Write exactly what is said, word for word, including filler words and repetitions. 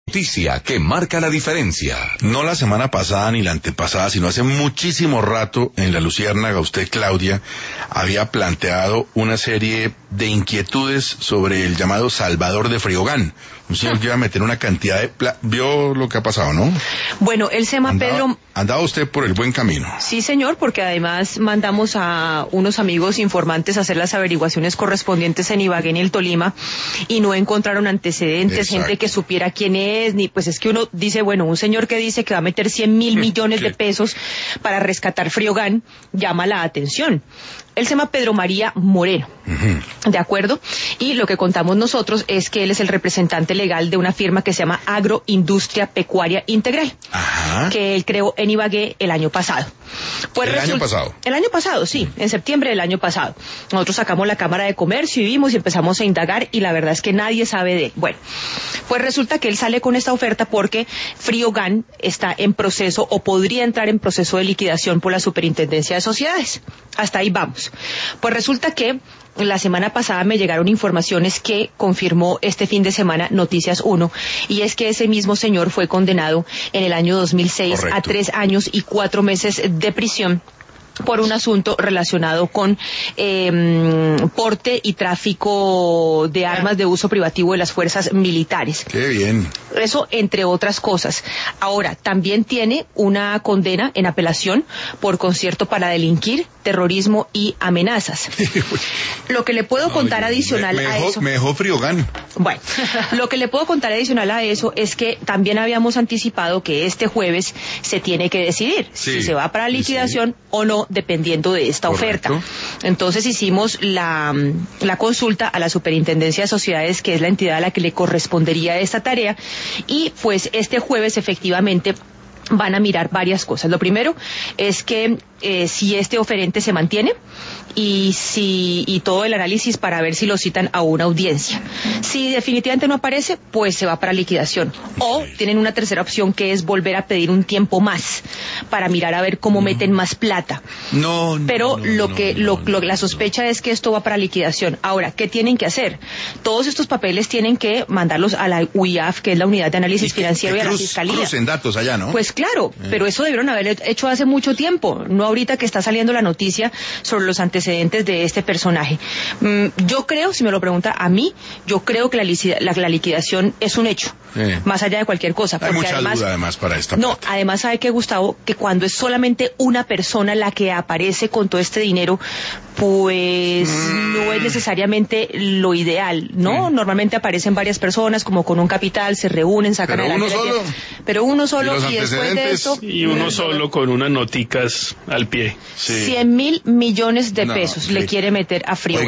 Noticia que marca la diferencia. No la semana pasada ni la antepasada, sino hace muchísimo rato en La Luciérnaga, usted, Claudia, había planteado una serie de inquietudes sobre el llamado Salvador de Friogán. Un señor que iba a meter una cantidad de... Pla... Vio lo que ha pasado, ¿no? Bueno, él se llama andaba, Pedro... Andaba usted por el buen camino. Sí, señor, porque además mandamos a unos amigos informantes a hacer las averiguaciones correspondientes en Ibagué, en el Tolima, y no encontraron antecedentes, Exacto. gente que supiera quién es, ni pues es que uno dice, bueno, un señor que dice que va a meter cien mil millones de pesos para rescatar Friogán, llama la atención. Él se llama Pedro María Moreno, uh-huh. ¿de acuerdo? Y lo que contamos nosotros es que él es el representante legal de una firma que se llama Agroindustria Pecuaria Integral, Ajá. que él creó en Ibagué el año pasado. Pues ¿El result... año pasado? El año pasado, sí, en septiembre del año pasado. Nosotros sacamos la Cámara de Comercio y vimos y empezamos a indagar y la verdad es que nadie sabe de él. Bueno, pues resulta que él sale con esta oferta porque Friogán está en proceso o podría entrar en proceso de liquidación por la Superintendencia de Sociedades. Hasta ahí vamos. Pues resulta que la semana pasada me llegaron informaciones que confirmó este fin de semana Noticias uno, y es que ese mismo señor fue condenado en el año dos mil seis Correcto. A tres años y cuatro meses de prisión por un asunto relacionado con eh, porte y tráfico de armas de uso privativo de las fuerzas militares. ¡Qué bien! Eso, entre otras cosas. Ahora, también tiene una condena en apelación por concierto para delinquir, terrorismo y amenazas. Lo que le puedo no, contar adicional me, me a dejó, eso... Me dejó Friogán. Bueno, lo que le puedo contar adicional a eso es que también habíamos anticipado que este jueves se tiene que decidir sí, si se va para liquidación sí. o no, dependiendo de esta Correcto. Oferta. Entonces hicimos la, la consulta a la Superintendencia de Sociedades, que es la entidad a la que le correspondería esta tarea, y pues este jueves efectivamente van a mirar varias cosas. Lo primero es que eh, si este oferente se mantiene y si y todo el análisis para ver si lo citan a una audiencia. Si definitivamente no aparece, pues se va para liquidación. O tienen una tercera opción, que es volver a pedir un tiempo más para mirar a ver cómo no. meten más plata. No, no Pero no, lo no, que no, lo, no, lo, la sospecha no. es que esto va para liquidación. Ahora, ¿qué tienen que hacer? Todos estos papeles tienen que mandarlos a la U I A F, que es la Unidad de Análisis y Financiero, que, y a cruz, la Fiscalía. Crucen datos allá, ¿no? Pues claro, eh. pero eso debieron haber hecho hace mucho tiempo, no ahorita que está saliendo la noticia sobre los antecedentes de este personaje. Mm, yo creo, si me lo pregunta a mí, yo creo que la, la, la liquidación es un hecho, eh. más allá de cualquier cosa. Hay porque mucha además, duda además para esta No, parte. además sabe que, Gustavo, que cuando es solamente una persona la que aparece con todo este dinero, pues mm. no es necesariamente lo ideal, ¿no? Mm. Normalmente aparecen varias personas como con un capital, se reúnen, sacan pero adelante. Uno solo. Pero uno solo y, y después de eso... Y uno solo con unas noticas al pie. Sí. cien mil millones de no, pesos sí. le quiere meter a Friogán.